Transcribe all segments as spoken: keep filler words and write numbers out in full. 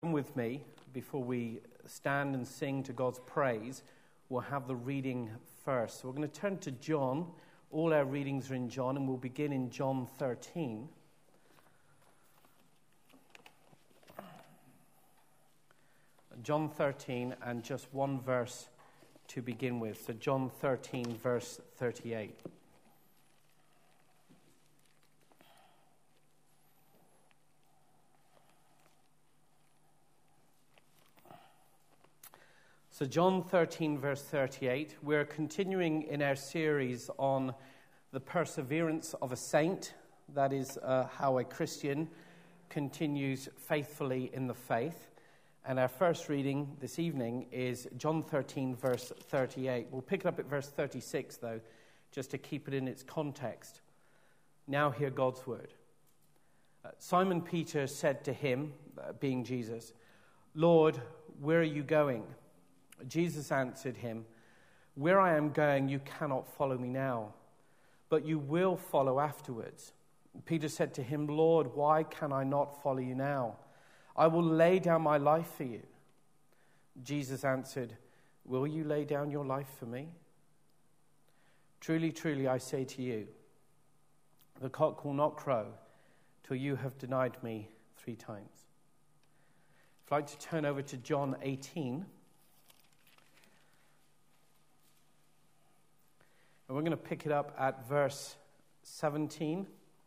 With me, before we stand and sing to God's praise, we'll have the reading first. So we're going to turn to John. All our readings are in John, and we'll begin in John thirteen. John thirteen, and just one verse to begin with. So John thirteen, verse thirty-eight. So John thirteen, verse thirty-eight, we're continuing in our series on the perseverance of a saint. That is uh, how a Christian continues faithfully in the faith. And our first reading this evening is John thirteen, verse thirty-eight. We'll pick it up at verse thirty-six, though, just to keep it in its context. Now hear God's word. Uh, Simon Peter said to him, uh, being Jesus, "Lord, where are you going?" Jesus answered him, "Where I am going, you cannot follow me now, but you will follow afterwards." Peter said to him, "Lord, why can I not follow you now? I will lay down my life for you." Jesus answered, "Will you lay down your life for me? Truly, truly, I say to you, the cock will not crow till you have denied me three times." I'd like to turn over to John eighteen. And we're going to pick it up at verse seventeen.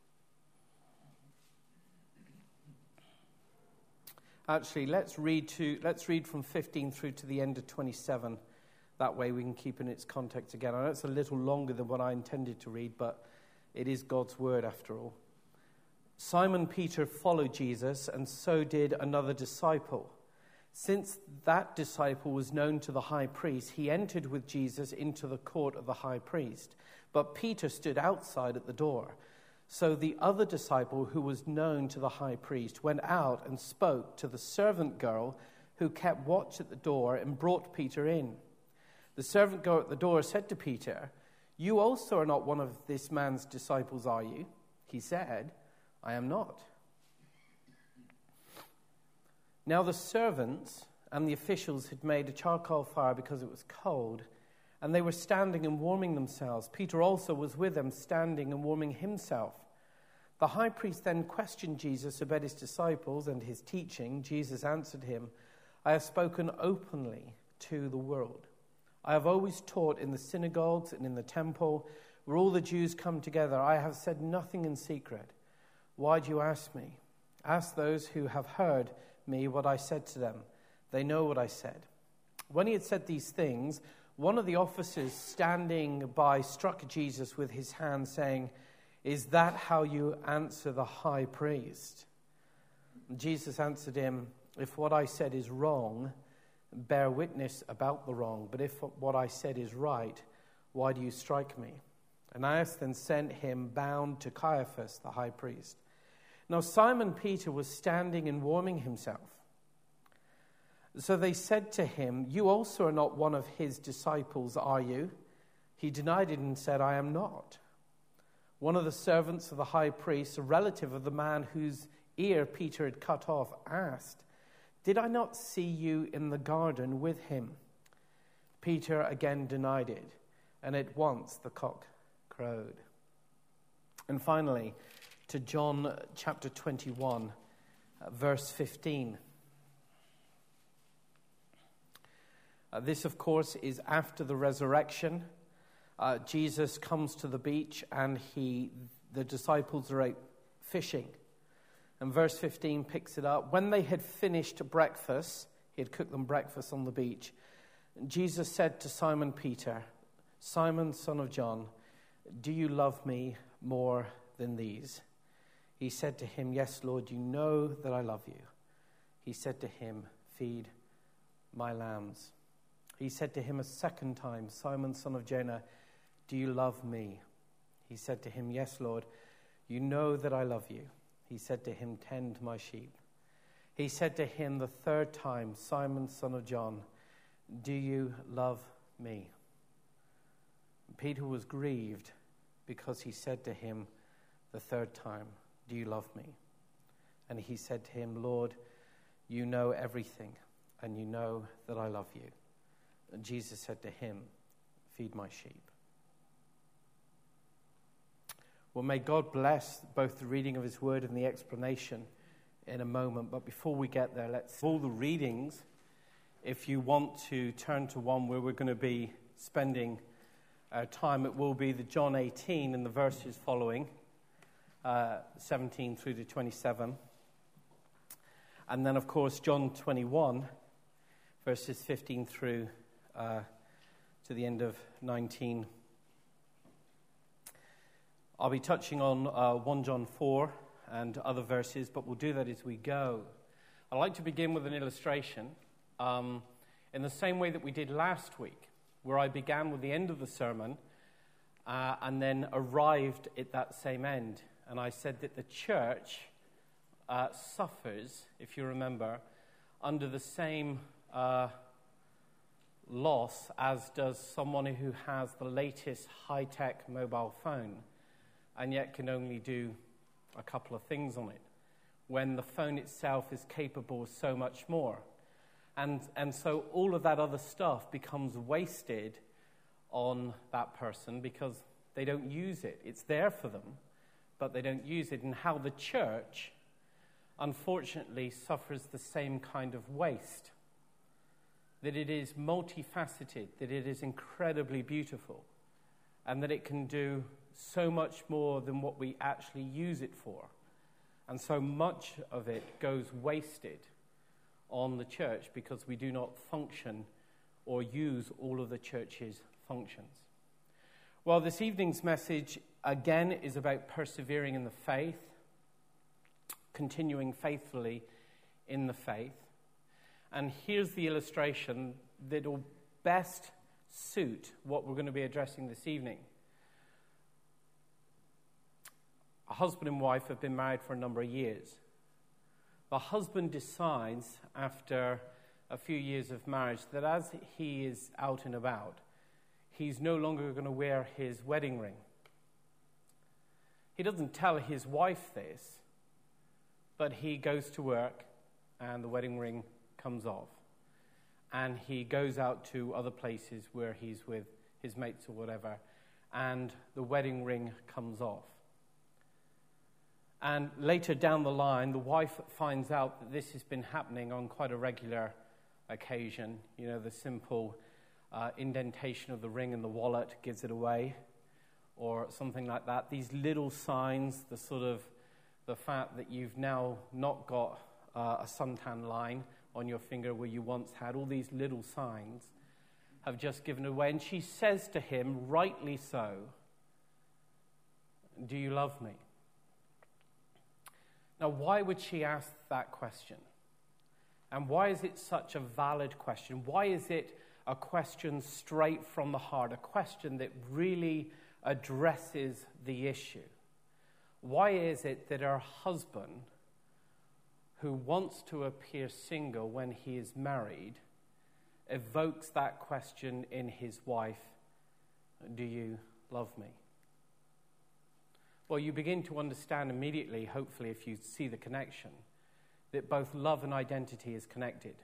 Actually, let's read to let's read from fifteen through to the end of twenty-seven. That way we can keep in its context again. I know it's a little longer than what I intended to read, but it is God's word after all. Simon Peter followed Jesus, and so did another disciple. Since that disciple was known to the high priest, he entered with Jesus into the court of the high priest. But Peter stood outside at the door. So the other disciple, who was known to the high priest, went out and spoke to the servant girl who kept watch at the door and brought Peter in. The servant girl at the door said to Peter, "You also are not one of this man's disciples, are you?" He said, "I am not." Now the servants and the officials had made a charcoal fire because it was cold, and they were standing and warming themselves. Peter also was with them, standing and warming himself. The high priest then questioned Jesus about his disciples and his teaching. Jesus answered him, "I have spoken openly to the world. I have always taught in the synagogues and in the temple, where all the Jews come together. I have said nothing in secret. Why do you ask me? Ask those who have heard me what I said to them. They know what I said." When he had said these things, one of the officers standing by struck Jesus with his hand, saying, "Is that how you answer the high priest?" Jesus answered him, "If what I said is wrong, bear witness about the wrong. But if what I said is right, why do you strike me?" Ananias then sent him bound to Caiaphas, the high priest. Now Simon Peter was standing and warming himself. So they said to him, "You also are not one of his disciples, are you?" He denied it and said, "I am not." One of the servants of the high priest, a relative of the man whose ear Peter had cut off, asked, "Did I not see you in the garden with him?" Peter again denied it, and at once the cock crowed. And finally, to John chapter twenty-one, uh, verse fifteen. Uh, this, of course, is after the resurrection. Uh, Jesus comes to the beach, and he, the disciples are out fishing. And verse fifteen picks it up. When they had finished breakfast, he had cooked them breakfast on the beach, Jesus said to Simon Peter, "Simon, son of John, do you love me more than these?" He said to him, "Yes, Lord, you know that I love you." He said to him, "Feed my lambs." He said to him a second time, "Simon, son of Jonah, do you love me?" He said to him, "Yes, Lord, you know that I love you." He said to him, "Tend my sheep." He said to him the third time, "Simon, son of John, do you love me?" Peter was grieved because he said to him the third time, "Do you love me?" And he said to him, "Lord, you know everything, and you know that I love you. And Jesus said to him, feed my sheep. Well, may God bless both the reading of his word and the explanation in a moment. But before we get there, let's all the readings. If you want to turn to one where we're going to be spending our time, it will be the John eighteen and the verses following, uh, seventeen through to twenty-seven. And then, of course, John twenty-one, verses fifteen through uh, to the end of nineteen. I'll be touching on uh, First John four and other verses, but we'll do that as we go. I'd like to begin with an illustration um, in the same way that we did last week, where I began with the end of the sermon uh, and then arrived at that same end. And I said that the church uh, suffers, if you remember, under the same uh, loss as does someone who has the latest high-tech mobile phone and yet can only do a couple of things on it, when the phone itself is capable of so much more. And, and so all of that other stuff becomes wasted on that person because they don't use it. It's there for them, but they don't use it. And how the church, unfortunately, suffers the same kind of waste. That it is multifaceted, that it is incredibly beautiful, and that it can do so much more than what we actually use it for. And so much of it goes wasted on the church because we do not function or use all of the church's functions. Well, this evening's message, again, is about persevering in the faith, continuing faithfully in the faith. And here's the illustration that will best suit what we're going to be addressing this evening. A husband and wife have been married for a number of years. The husband decides, after a few years of marriage, that as he is out and about, he's no longer going to wear his wedding ring. He doesn't tell his wife this, but he goes to work and the wedding ring comes off. And he goes out to other places where he's with his mates or whatever, and the wedding ring comes off. And later down the line, the wife finds out that this has been happening on quite a regular occasion. You know, the simple uh, indentation of the ring in the wallet gives it away, or something like that. These little signs, the sort of the fact that you've now not got uh, a suntan line on your finger where you once had, all these little signs have just given away. And she says to him, rightly so, "Do you love me?" Now, why would she ask that question? And why is it such a valid question? Why is it a question straight from the heart, a question that really addresses the issue? Why is it that her husband, who wants to appear single when he is married, evokes that question in his wife, "Do you love me?" Well, you begin to understand immediately, hopefully, if you see the connection, that both love and identity is connected.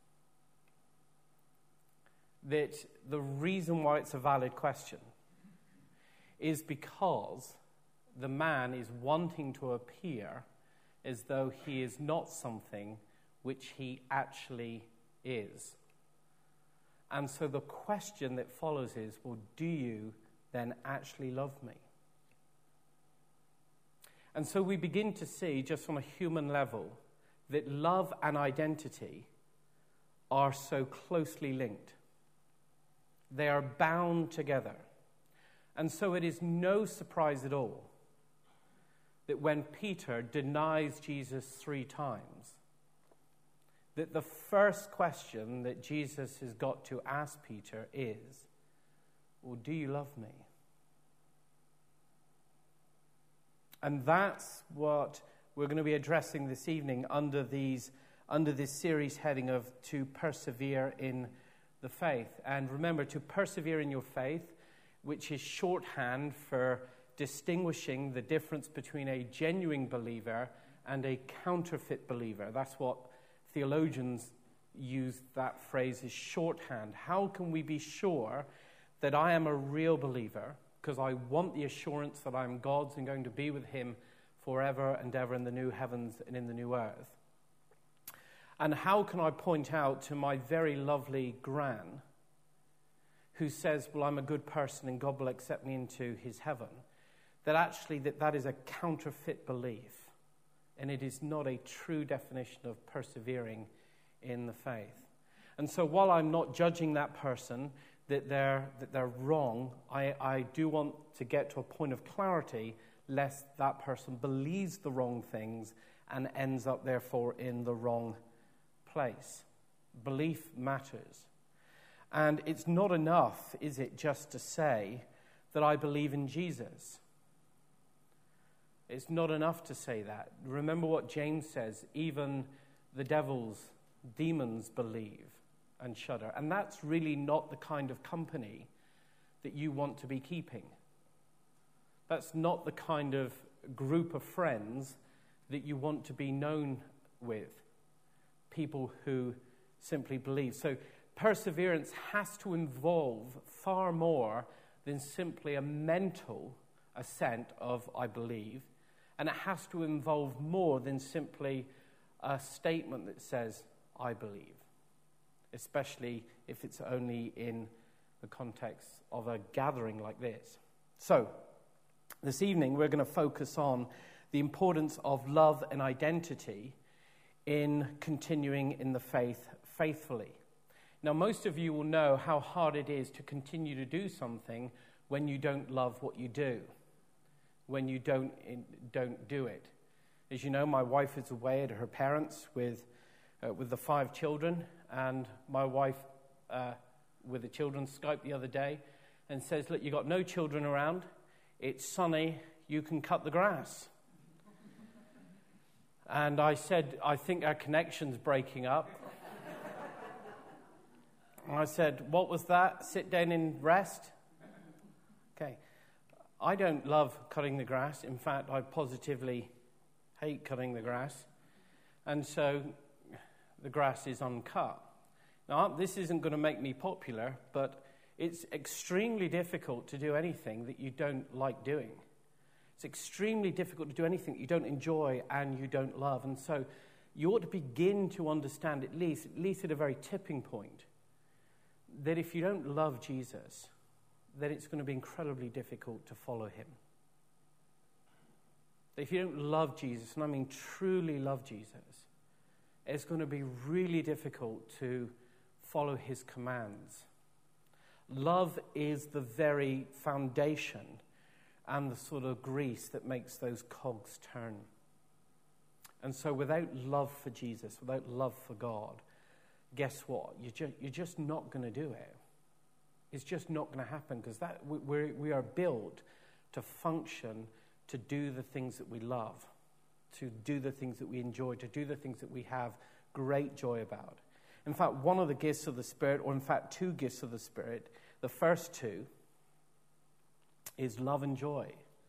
That the reason why it's a valid question is because the man is wanting to appear as though he is not something which he actually is. And so the question that follows is, well, do you then actually love me? And so we begin to see, just on a human level, that love and identity are so closely linked. They are bound together. And so it is no surprise at all that when Peter denies Jesus three times, that the first question that Jesus has got to ask Peter is, well, do you love me? And that's what we're going to be addressing this evening under these under this series heading of To Persevere in the Faith. And remember, to persevere in your faith, which is shorthand for distinguishing the difference between a genuine believer and a counterfeit believer. That's what theologians use that phrase as shorthand. How can we be sure that I am a real believer? Because I want the assurance that I'm God's and going to be with him forever and ever in the new heavens and in the new earth. And how can I point out to my very lovely gran, who says, well, I'm a good person and God will accept me into his heaven, that actually that, that is a counterfeit belief, and it is not a true definition of persevering in the faith. And so while I'm not judging that person that they're, that they're wrong, I, I do want to get to a point of clarity lest that person believes the wrong things and ends up therefore in the wrong place. Belief matters. And it's not enough, is it, just to say that I believe in Jesus? It's not enough to say that. Remember what James says, even the devils, demons believe and shudder. And that's really not the kind of company that you want to be keeping. That's not the kind of group of friends that you want to be known with. People who simply believe. So perseverance has to involve far more than simply a mental assent of I believe. And it has to involve more than simply a statement that says I believe. Especially if it's only in the context of a gathering like this. So, this evening we're going to focus on the importance of love and identity in continuing in the faith faithfully. Now, most of you will know how hard it is to continue to do something when you don't love what you do, when you don't, don't do it. As you know, my wife is away at her parents' with, uh, with the five children, and my wife, uh, with the children, Skyped the other day and says, look, you got no children around, it's sunny, you can cut the grass. And I said, I think our connection's breaking up. And I said, what was that? Sit down and rest? Okay. I don't love cutting the grass. In fact, I positively hate cutting the grass. And so the grass is uncut. Now, this isn't going to make me popular, but it's extremely difficult to do anything that you don't like doing. It's extremely difficult to do anything that you don't enjoy and you don't love. And so you ought to begin to understand, at least, at least at a very tipping point, that if you don't love Jesus, then it's going to be incredibly difficult to follow him. That if you don't love Jesus, and I mean truly love Jesus, it's going to be really difficult to follow his commands. Love is the very foundation and the sort of grease that makes those cogs turn. And so without love for Jesus, without love for God, guess what? You're just, you're just not going to do it. It's just not going to happen because that we we are built to function, to do the things that we love, to do the things that we enjoy, to do the things that we have great joy about. In fact, one of the gifts of the Spirit, or in fact two gifts of the Spirit, the first two is love and joy.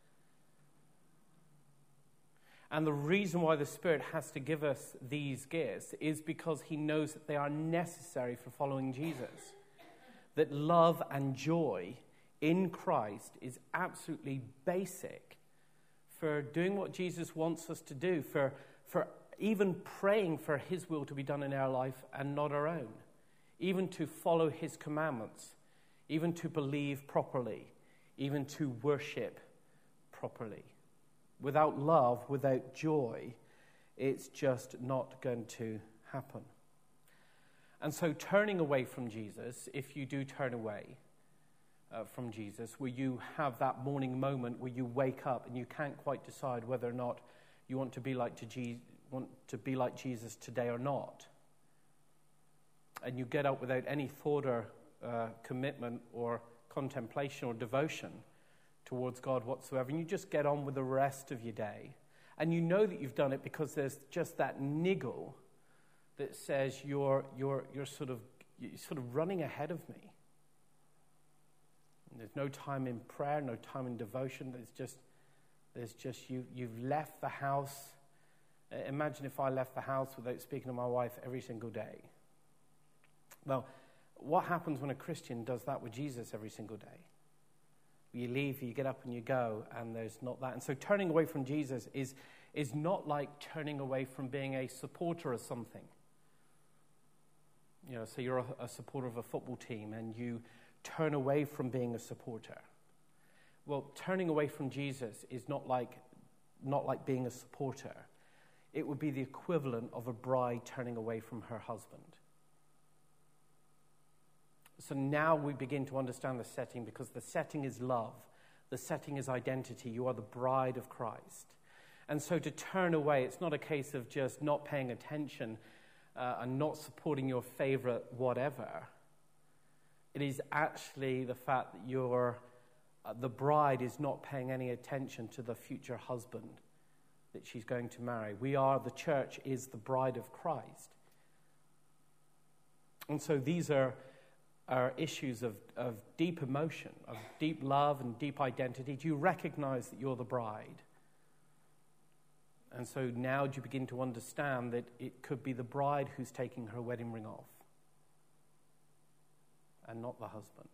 And the reason why the Spirit has to give us these gifts is because he knows that they are necessary for following Jesus. That love and joy in Christ is absolutely basic for doing what Jesus wants us to do, for, for even praying for his will to be done in our life and not our own, even to follow his commandments, even to believe properly, even to worship properly. Without love, without joy, it's just not going to happen. And so turning away from Jesus, if you do turn away uh, from Jesus, where you have that morning moment where you wake up and you can't quite decide whether or not you want to be like to Je- want to be like Jesus today or not, and you get up without any thought or uh, commitment or contemplation or devotion towards God whatsoever, and you just get on with the rest of your day, and you know that you've done it because there's just that niggle that says you're you're you're sort of you're sort of running ahead of me. And there's no time in prayer, no time in devotion. There's just there's just you you've left the house Imagine if I left the house without speaking to my wife every single day. Well, what happens when a Christian does that with Jesus every single day? You leave, you get up and you go, and there's not that. And so turning away from Jesus is, is not like turning away from being a supporter of something. You know, so you're a, a supporter of a football team and you turn away from being a supporter. Well, turning away from Jesus is not like, not like being a supporter. It would be the equivalent of a bride turning away from her husband. So now we begin to understand the setting, because the setting is love. The setting is identity. You are the bride of Christ. And so to turn away, it's not a case of just not paying attention uh, and not supporting your favorite whatever. It is actually the fact that you're, uh, the bride is not paying any attention to the future husband that she's going to marry. We are, the church is the bride of Christ. And so these are, are issues of, of deep emotion, of deep love and deep identity. Do you recognize that you're the bride? And so now do you begin to understand that it could be the bride who's taking her wedding ring off and not the husband?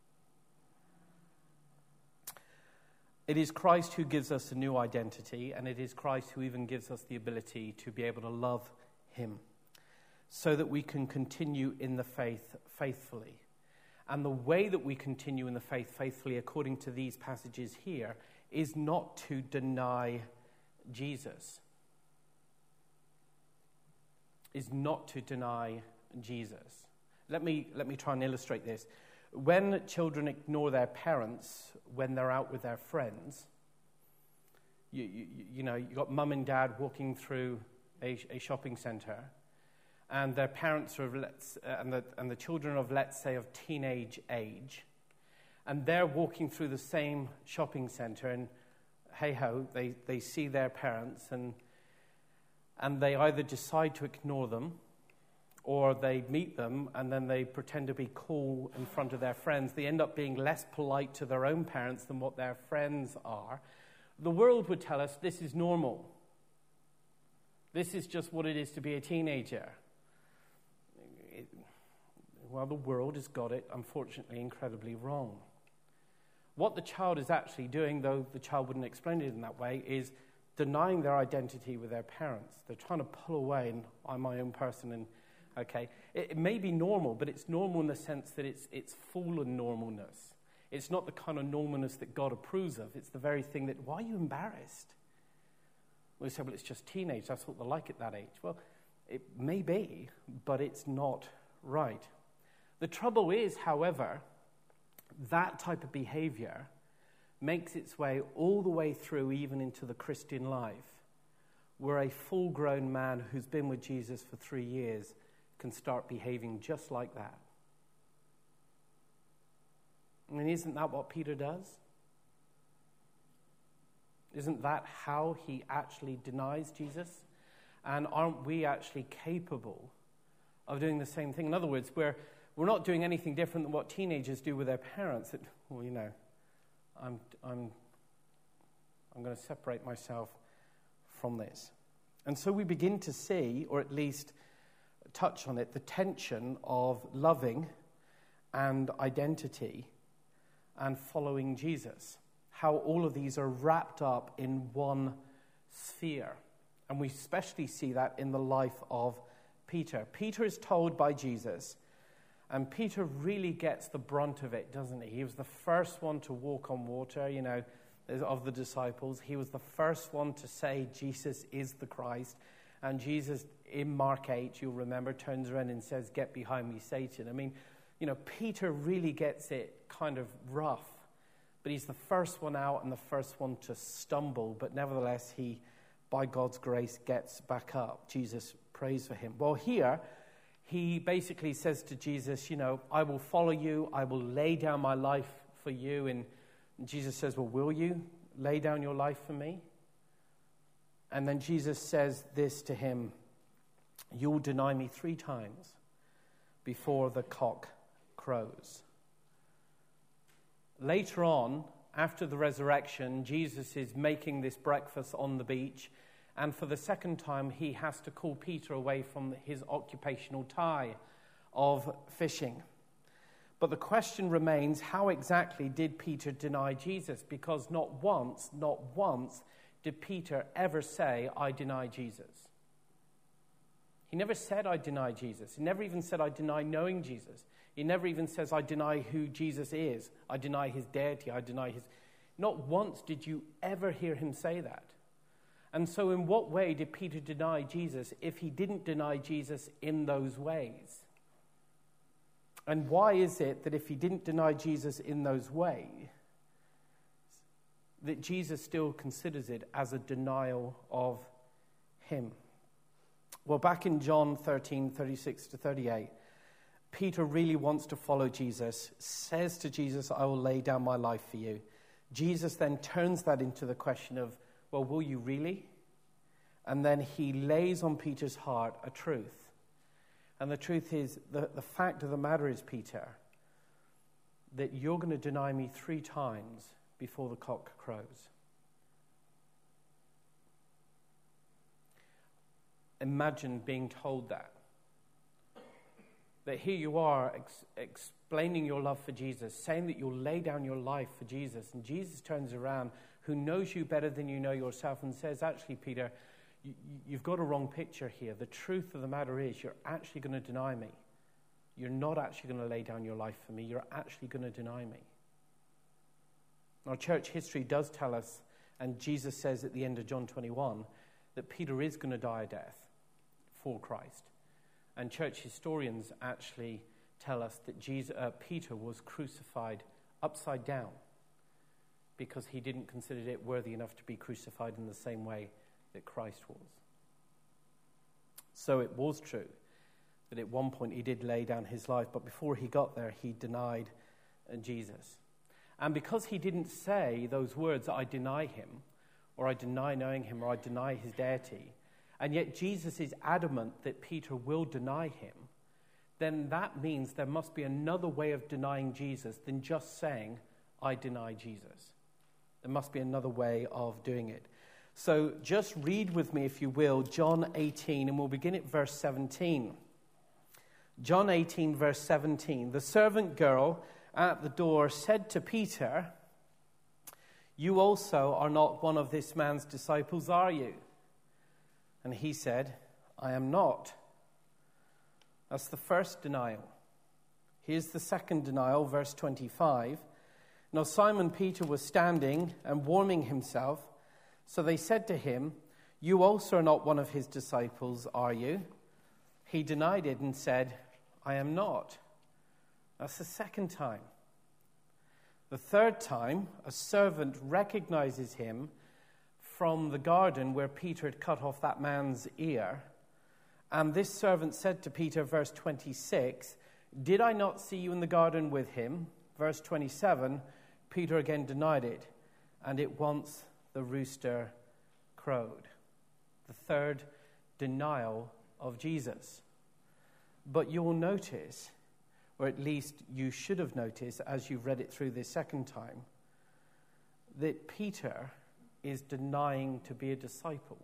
It is Christ who gives us a new identity, and it is Christ who even gives us the ability to be able to love him so that we can continue in the faith faithfully. And the way that we continue in the faith faithfully, according to these passages here, is not to deny Jesus. Is not to deny Jesus. Let me, let me try and illustrate this. When children ignore their parents when they're out with their friends, you, you, you know, you've got mum and dad walking through a, a shopping centre, and their parents are of, let's, uh, and, the, and the children of, let's say, of teenage age, and they're walking through the same shopping centre, and hey-ho, they, they see their parents, and and they either decide to ignore them, or they meet them and then they pretend to be cool in front of their friends. They end up being less polite to their own parents than what their friends are. The world would tell us this is normal. This is just what it is to be a teenager. It, well, the world has got it, unfortunately, incredibly wrong. What the child is actually doing, though the child wouldn't explain it in that way, is denying their identity with their parents. They're trying to pull away, and I'm my own person, and okay, it, it may be normal, but it's normal in the sense that it's it's fallen normalness. It's not the kind of normalness that God approves of. It's the very thing that, why are you embarrassed? Well, they say, well, it's just teenage. That's what they're like at that age. Well, it may be, but it's not right. The trouble is, however, that type of behavior makes its way all the way through, even into the Christian life, where a full-grown man who's been with Jesus for three years can start behaving just like that. I mean, isn't that what Peter does? Isn't that how he actually denies Jesus? And aren't we actually capable of doing the same thing? In other words, we're, we're not doing anything different than what teenagers do with their parents. That, well, you know, I'm, I'm, I'm going to separate myself from this. And so we begin to see, or at least touch on it, the tension of loving and identity and following Jesus. How all of these are wrapped up in one sphere. And we especially see that in the life of Peter. Peter is told by Jesus, and Peter really gets the brunt of it, doesn't he? He was the first one to walk on water, you know, of the disciples. He was the first one to say Jesus is the Christ. And Jesus, in Mark eight, you'll remember, turns around and says, "Get behind me, Satan." I mean, you know, Peter really gets it kind of rough. But he's the first one out and the first one to stumble. But nevertheless, he, by God's grace, gets back up. Jesus prays for him. Well, here, he basically says to Jesus, you know, I will follow you. I will lay down my life for you. And Jesus says, well, will you lay down your life for me? And then Jesus says this to him, you'll deny me three times before the cock crows. Later on, after the resurrection, Jesus is making this breakfast on the beach, And for the second time, he has to call Peter away from his occupational tie of fishing. But the question remains, how exactly did Peter deny Jesus? Because not once, not once did Peter ever say, I deny Jesus. He never said, I deny Jesus. He never even said, I deny knowing Jesus. He never even says, I deny who Jesus is. I deny his deity. I deny his... Not once did you ever hear him say that. And so in what way did Peter deny Jesus if he didn't deny Jesus in those ways? And why is it that if he didn't deny Jesus in those ways, that Jesus still considers it as a denial of him? Well, back in John thirteen, thirty-six to thirty-eight, Peter really wants to follow Jesus, says to Jesus, I will lay down my life for you. Jesus then turns that into the question of, well, will you really? And then he lays on Peter's heart a truth. And the truth is, the, the fact of the matter is, Peter, that you're going to deny me three times before the cock crows. Imagine being told that. That here you are ex- explaining your love for Jesus, saying that you'll lay down your life for Jesus, and Jesus turns around, who knows you better than you know yourself, and says, actually, Peter, you, you've got a wrong picture here. The truth of the matter is you're actually going to deny me. You're not actually going to lay down your life for me. You're actually going to deny me. Now, church history does tell us, and Jesus says at the end of John twenty-one, that Peter is going to die a death for Christ. And church historians actually tell us that Jesus, uh, Peter was crucified upside down because he didn't consider it worthy enough to be crucified in the same way that Christ was. So it was true that at one point he did lay down his life, but before he got there, he denied uh, Jesus. And because he didn't say those words, I deny him, or I deny knowing him, or I deny his deity, and yet Jesus is adamant that Peter will deny him, then that means there must be another way of denying Jesus than just saying, I deny Jesus. There must be another way of doing it. So just read with me, if you will, John eighteen, and we'll begin at verse seventeen. John eighteen, verse seventeen. The servant girl at the door said to Peter, you also are not one of this man's disciples, are you? And he said, I am not. That's the first denial. Here's the second denial, verse twenty-five. Now Simon Peter was standing and warming himself. So they said to him, you also are not one of his disciples, are you? He denied it and said, I am not. That's the second time. The third time, a servant recognizes him from the garden where Peter had cut off that man's ear. And this servant said to Peter, verse twenty-six, did I not see you in the garden with him? Verse twenty-seven, Peter again denied it, and at once the rooster crowed. The third denial of Jesus. But you'll notice, or at least you should have noticed as you've read it through this second time, that Peter is denying to be a disciple.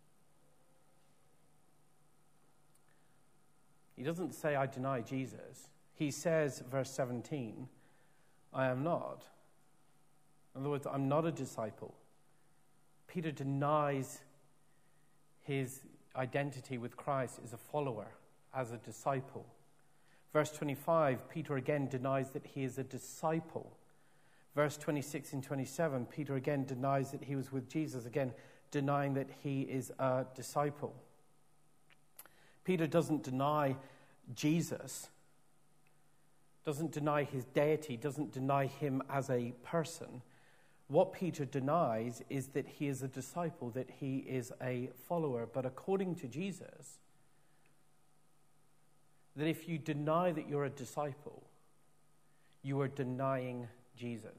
He doesn't say, I deny Jesus. He says, verse seventeen, I am not. In other words, I'm not a disciple. Peter denies his identity with Christ as a follower, as a disciple. Verse twenty-five, Peter again denies that he is a disciple. Verse twenty-six and twenty-seven, Peter again denies that he was with Jesus, again denying that he is a disciple. Peter doesn't deny Jesus, doesn't deny his deity, doesn't deny him as a person. What Peter denies is that he is a disciple, that he is a follower. But according to Jesus, that if you deny that you're a disciple, you are denying Jesus.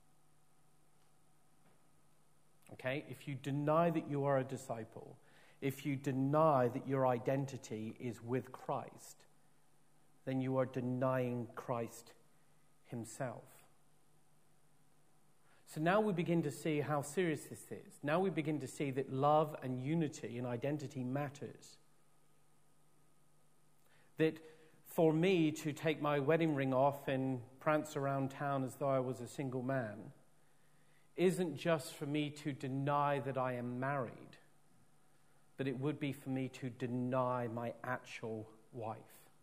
Okay? If you deny that you are a disciple, if you deny that your identity is with Christ, then you are denying Christ himself. So now we begin to see how serious this is. Now we begin to see that love and unity and identity matters. That for me to take my wedding ring off and prance around town as though I was a single man isn't just for me to deny that I am married, but it would be for me to deny my actual wife.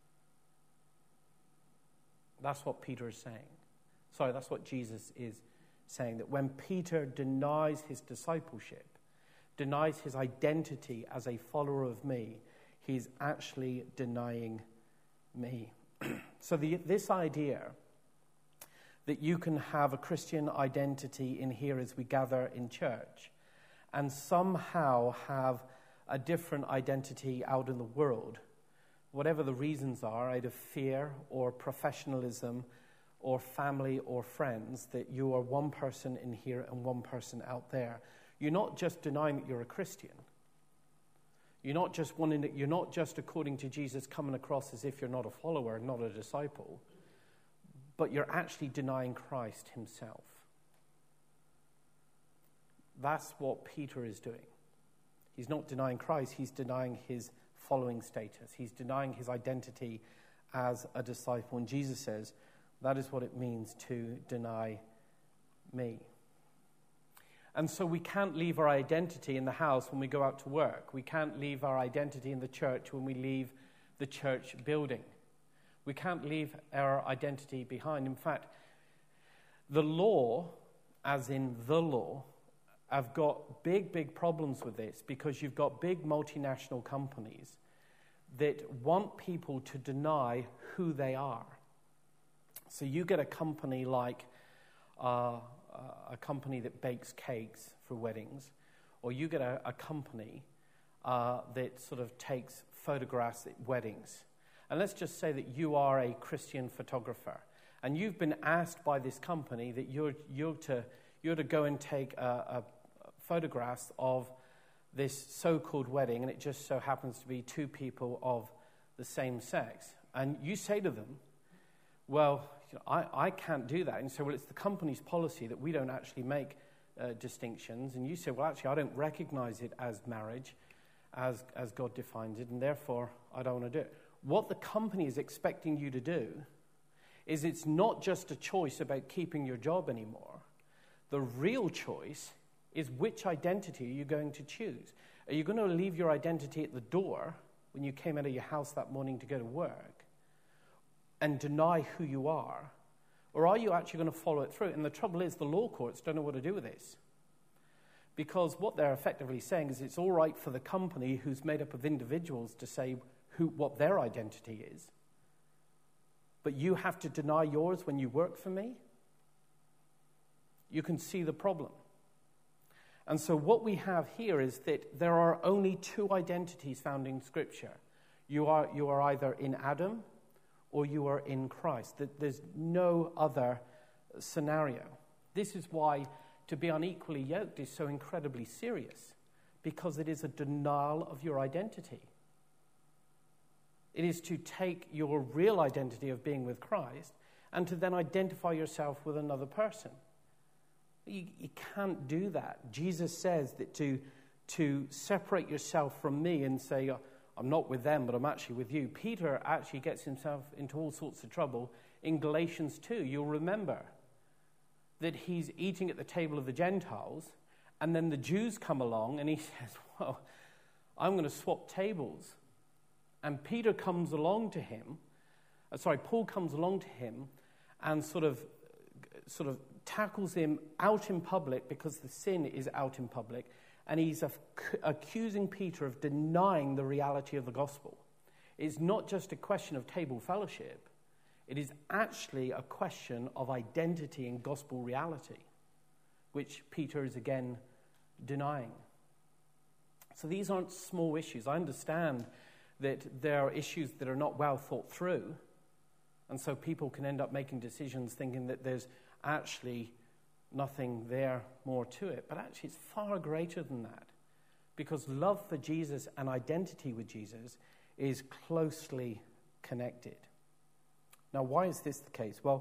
That's what Peter is saying. Sorry, that's what Jesus is saying, that when Peter denies his discipleship, denies his identity as a follower of me, he's actually denying me. So the, this idea that you can have a Christian identity in here as we gather in church and somehow have a different identity out in the world, whatever the reasons are, out of fear or professionalism or family or friends, that you are one person in here and one person out there. You're not just denying that you're a Christian. You're not just wanting to, you're not just, according to Jesus, coming across as if you're not a follower, not a disciple, but you're actually denying Christ himself. That's what Peter is doing. He's not denying Christ, he's denying his following status. He's denying his identity as a disciple. And Jesus says, that is what it means to deny me. And so we can't leave our identity in the house when we go out to work. We can't leave our identity in the church when we leave the church building. We can't leave our identity behind. In fact, the law, as in the law, have got big, big problems with this because you've got big multinational companies that want people to deny who they are. So you get a company like uh, a company that bakes cakes for weddings, or you get a, a company uh, that sort of takes photographs at weddings. And let's just say that you are a Christian photographer, and you've been asked by this company that you're, you're, to, you're to go and take a, a photographs of this so-called wedding, and it just so happens to be two people of the same sex. And you say to them, well, you know, I, I can't do that. And so, well, it's the company's policy that we don't actually make uh, distinctions. And you say, well, actually, I don't recognize it as marriage, as, as God defines it, and therefore I don't want to do it. What the company is expecting you to do is it's not just a choice about keeping your job anymore. The real choice is which identity are you going to choose? Are you going to leave your identity at the door when you came out of your house that morning to go to work and deny who you are? Or are you actually going to follow it through? And the trouble is the law courts don't know what to do with this. Because what they're effectively saying is it's all right for the company who's made up of individuals to say who, what their identity is. But you have to deny yours when you work for me? You can see the problem. And so what we have here is that there are only two identities found in Scripture. You are, you are either in Adam or you are in Christ. There's no other scenario. This is why to be unequally yoked is so incredibly serious, because it is a denial of your identity. It is to take your real identity of being with Christ and to then identify yourself with another person. You, you can't do that. Jesus says that to, to separate yourself from me and say, oh, I'm not with them, but I'm actually with you. Peter actually gets himself into all sorts of trouble in Galatians two. You'll remember that he's eating at the table of the Gentiles, and then the Jews come along, and he says, well, I'm going to swap tables. And Peter comes along to him, uh, sorry, Paul comes along to him and sort of, sort of tackles him out in public because the sin is out in public, and he's ac- accusing Peter of denying the reality of the gospel. It's not just a question of table fellowship. It is actually a question of identity and gospel reality, which Peter is again denying. So these aren't small issues. I understand that there are issues that are not well thought through, and so people can end up making decisions thinking that there's actually nothing there more to it. But actually it's far greater than that, because love for Jesus and identity with Jesus is closely connected. Now, why is this the case? Well,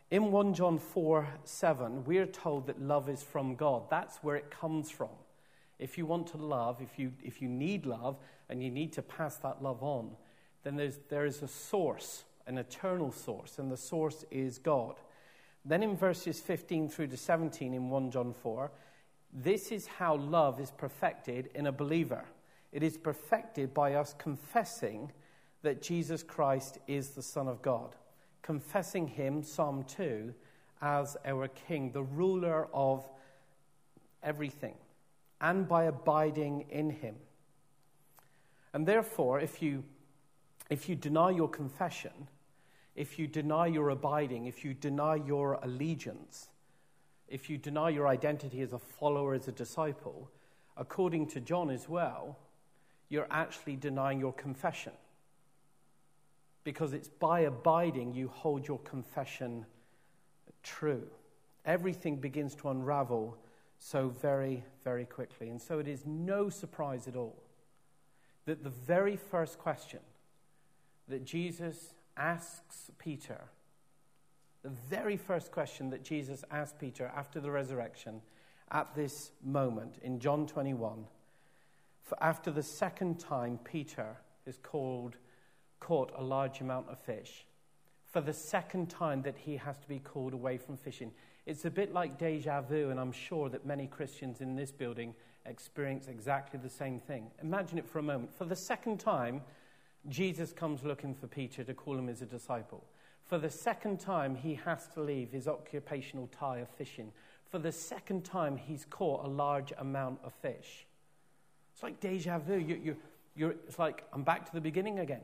In First John four seven, we're told that love is from God. That's where it comes from. If you want to love, if you if you need love, and you need to pass that love on, then there's, there is a source, an eternal source, and the source is God. Then in verses fifteen through to seventeen in First John four, this is how love is perfected in a believer. It is perfected by us confessing that Jesus Christ is the Son of God. Confessing him, Psalm two, as our King, the ruler of everything, and by abiding in him. And therefore, if you, if you deny your confession, if you deny your abiding, if you deny your allegiance, if you deny your identity as a follower, as a disciple, according to John as well, you're actually denying your confession. Because it's by abiding you hold your confession true. Everything begins to unravel so very, very quickly. And so it is no surprise at all that the very first question that Jesus asks Peter, the very first question that Jesus asked Peter after the resurrection, at this moment in John twenty-one, for after the second time Peter is called, caught a large amount of fish, for the second time that he has to be called away from fishing. It's a bit like deja vu, and I'm sure that many Christians in this building experience exactly the same thing. Imagine it for a moment. For the second time, Jesus comes looking for Peter to call him as a disciple. For the second time, he has to leave his occupational tie of fishing. For the second time, he's caught a large amount of fish. It's like deja vu. You, you, you're, it's like, I'm back to the beginning again.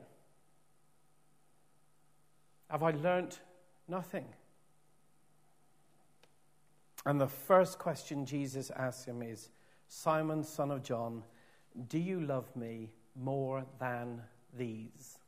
Have I learnt nothing? And the first question Jesus asks him is, Simon, son of John, do you love me more than these?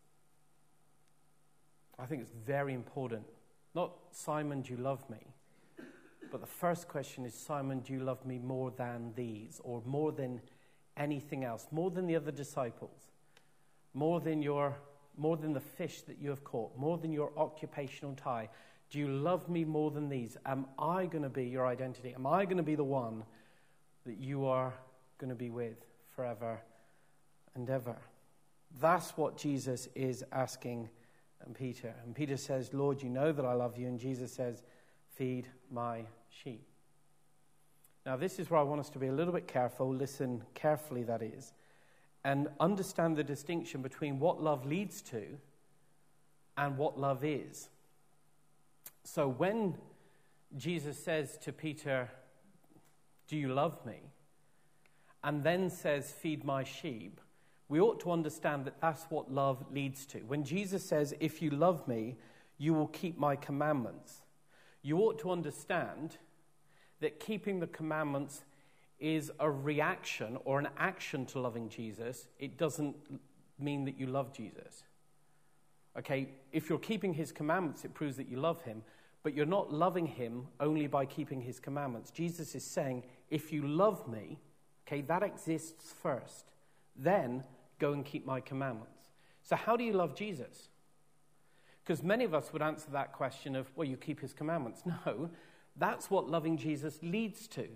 I think it's very important. Not, Simon, do you love me? But the first question is, Simon, do you love me more than these? Or more than anything else? More than the other disciples? More than your, more than the fish that you have caught? More than your occupational tie? Do you love me more than these? Am I going to be your identity? Am I going to be the one that you are going to be with forever and ever? That's what Jesus is asking Peter. And Peter says, Lord, you know that I love you. And Jesus says, feed my sheep. Now, this is where I want us to be a little bit careful. Listen carefully, that is. And understand the distinction between what love leads to and what love is. So when Jesus says to Peter, do you love me? And then says, feed my sheep, we ought to understand that that's what love leads to. When Jesus says, if you love me, you will keep my commandments, you ought to understand that keeping the commandments is a reaction or an action to loving Jesus. It doesn't mean that you love Jesus. Okay, if you're keeping his commandments, it proves that you love him. But you're not loving him only by keeping his commandments. Jesus is saying, if you love me, okay, that exists first. Then go and keep my commandments. So how do you love Jesus? Because many of us would answer that question of, well, you keep his commandments. No, that's what loving Jesus leads to.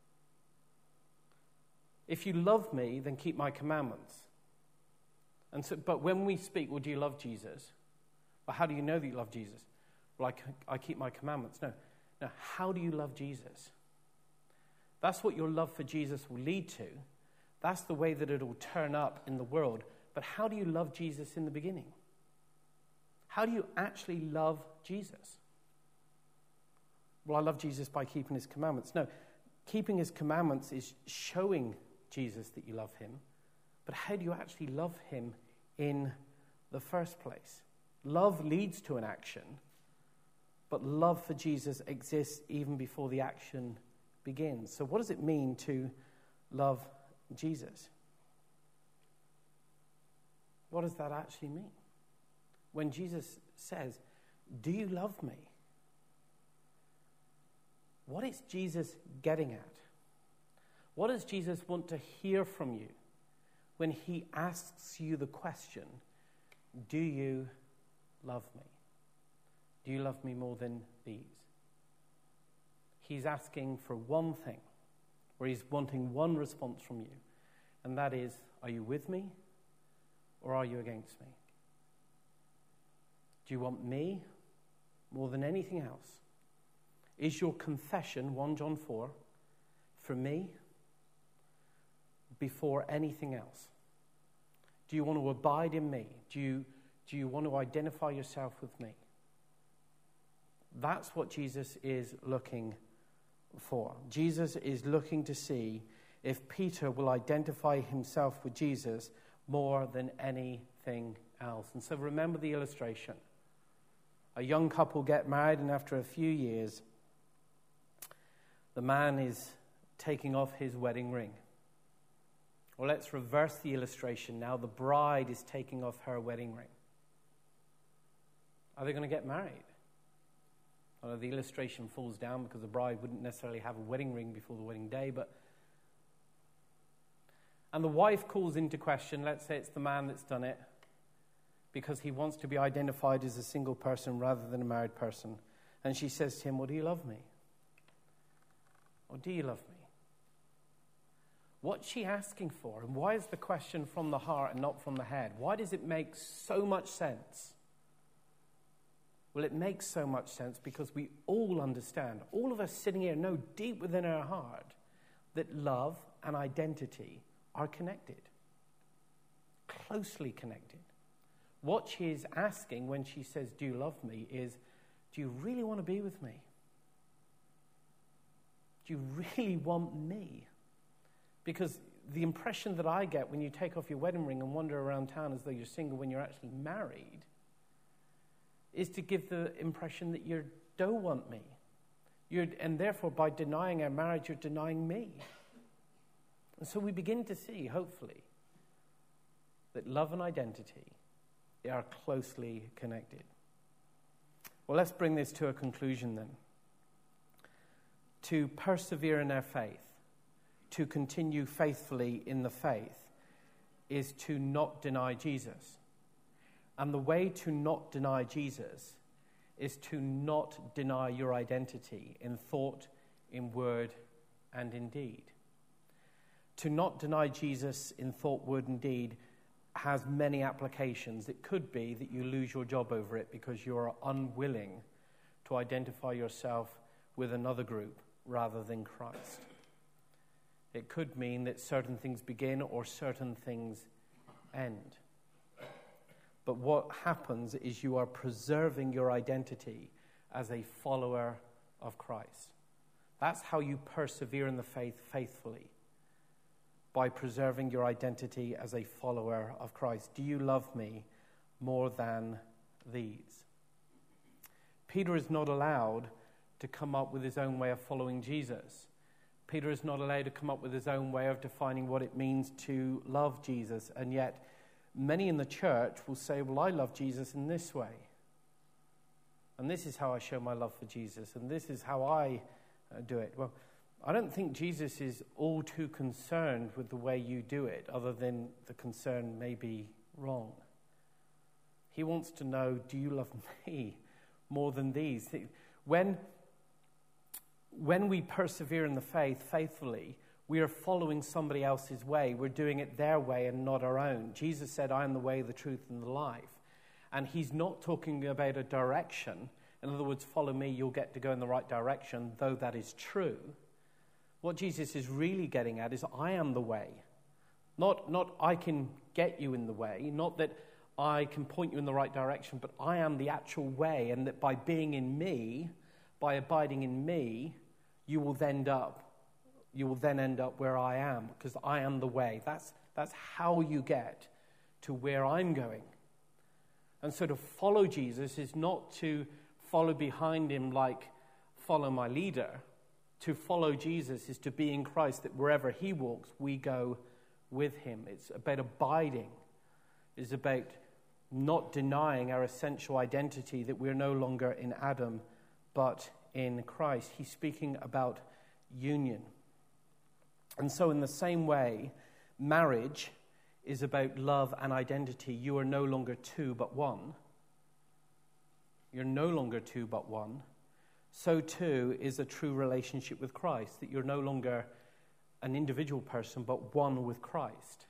If you love me, then keep my commandments. And so, but when we speak, well, do you love Jesus? Well, how do you know that you love Jesus? Well, I, I keep my commandments. No. Now, how do you love Jesus? That's what your love for Jesus will lead to. That's the way that it'll turn up in the world. But how do you love Jesus in the beginning? How do you actually love Jesus? Well, I love Jesus by keeping his commandments. No, keeping his commandments is showing Jesus that you love him. But how do you actually love him in the first place? Love leads to an action. But love for Jesus exists even before the action begins. So what does it mean to love Jesus? What does that actually mean? When Jesus says, do you love me? What is Jesus getting at? What does Jesus want to hear from you when he asks you the question, do you love me? Do you love me more than these? He's asking for one thing, or he's wanting one response from you, and that is, are you with me or are you against me? Do you want me more than anything else? Is your confession, First John four, for me before anything else? Do you want to abide in me? Do you, do you want to identify yourself with me? That's what Jesus is looking for. Jesus is looking to see if Peter will identify himself with Jesus more than anything else. And so remember the illustration. A young couple get married, and after a few years, the man is taking off his wedding ring. Well, let's reverse the illustration now. The bride is taking off her wedding ring. Are they going to get married? Well, the illustration falls down because the bride wouldn't necessarily have a wedding ring before the wedding day, but and the wife calls into question, let's say it's the man that's done it, because he wants to be identified as a single person rather than a married person. And she says to him, well, do you love me? Or do you love me? What's she asking for? And why is the question from the heart and not from the head? Why does it make so much sense? Well, it makes so much sense because we all understand, all of us sitting here know deep within our heart that love and identity are connected, closely connected. What she is asking when she says, do you love me, is, do you really want to be with me? Do you really want me? Because the impression that I get when you take off your wedding ring and wander around town as though you're single when you're actually married is to give the impression that you don't want me. You're, and therefore, by denying our marriage, you're denying me. And so we begin to see, hopefully, that love and identity are closely connected. Well, let's bring this to a conclusion then. To persevere in our faith, to continue faithfully in the faith, is to not deny Jesus. And the way to not deny Jesus is to not deny your identity in thought, in word, and in deed. To not deny Jesus in thought, word, and deed has many applications. It could be that you lose your job over it because you are unwilling to identify yourself with another group rather than Christ. It could mean that certain things begin or certain things end. But what happens is you are preserving your identity as a follower of Christ. That's how you persevere in the faith faithfully, by preserving your identity as a follower of Christ. Do you love me more than these? Peter is not allowed to come up with his own way of following Jesus. Peter is not allowed to come up with his own way of defining what it means to love Jesus, and yet many in the church will say, well, I love Jesus in this way. And this is how I show my love for Jesus. And this is how I uh, do it. Well, I don't think Jesus is all too concerned with the way you do it, other than the concern may be wrong. He wants to know, do you love me more than these? When, when we persevere in the faith faithfully, we are following somebody else's way. We're doing it their way and not our own. Jesus said, I am the way, the truth, and the life. And he's not talking about a direction. In other words, follow me, you'll get to go in the right direction, though that is true. What Jesus is really getting at is, I am the way. Not, not I can get you in the way, not that I can point you in the right direction, but I am the actual way, and that by being in me, by abiding in me, you will then end up You will then end up where I am, because I am the way. That's, that's how you get to where I'm going. And so to follow Jesus is not to follow behind him like follow my leader. To follow Jesus is to be in Christ, that wherever he walks, we go with him. It's about abiding. It's about not denying our essential identity, that we're no longer in Adam, but in Christ. He's speaking about union. And so in the same way, marriage is about love and identity. You are no longer two, but one. you're no longer two but one, so too is a true relationship with Christ, that you're no longer an individual person but one with Christ.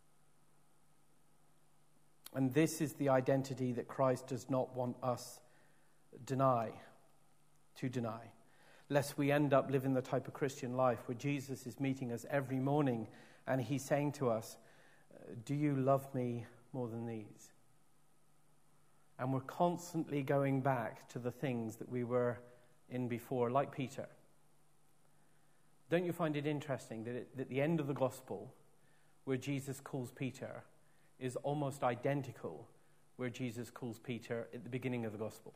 And this is the identity that Christ does not want us deny, to deny, lest we end up living the type of Christian life where Jesus is meeting us every morning and he's saying to us, do you love me more than these? And we're constantly going back to the things that we were in before, like Peter. Don't you find it interesting that at the end of the gospel, where Jesus calls Peter, is almost identical where Jesus calls Peter at the beginning of the gospel?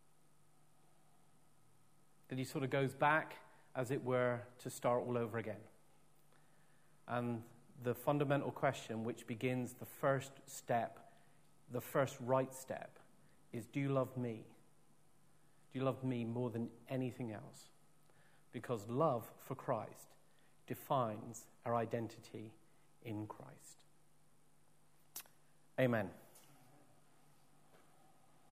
That he sort of goes back, as it were, to start all over again. And the fundamental question, which begins the first step, the first right step, is, do you love me? Do you love me more than anything else? Because love for Christ defines our identity in Christ. Amen.